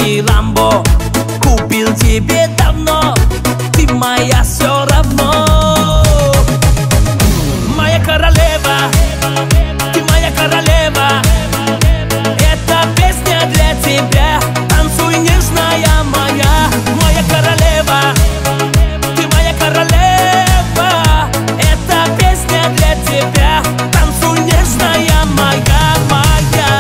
не Рамбо, купил тебе давно, ты моя все равно. Моя королева, ты моя королева, эта песня для тебя, танцуй, нежная моя. Моя королева, ты моя королева, эта песня для тебя, танцуй, нежная моя, моя.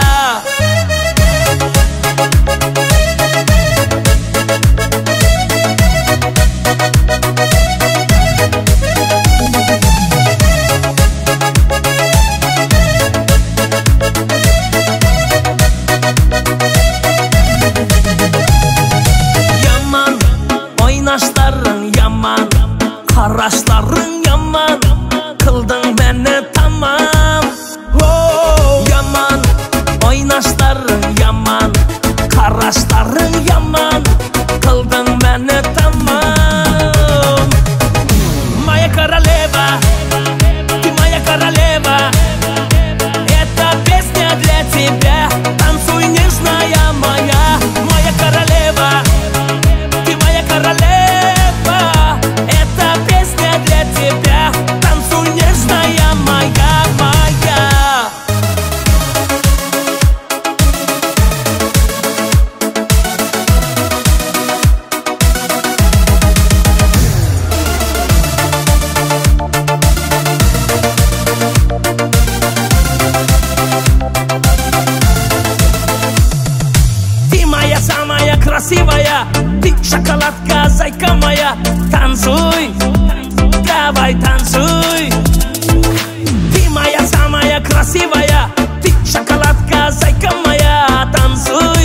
Oynaşların yaman, qarashların yaman, qilding meni tamam. Yaman, oynaşların yaman, qarashların yaman, qilding meni tamam. Моя королева, ты моя королева, эта песня для тебя, танцуй, нежная моя. Моя королева, ты моя королева, эта песня для тебя, танцуй, нежная моя, моя. Ты моя самая красивая, ты шоколадка, зайка моя. Танцуй, давай танцуй. Ты моя самая красивая, ты шоколадка, зайка моя. Танцуй.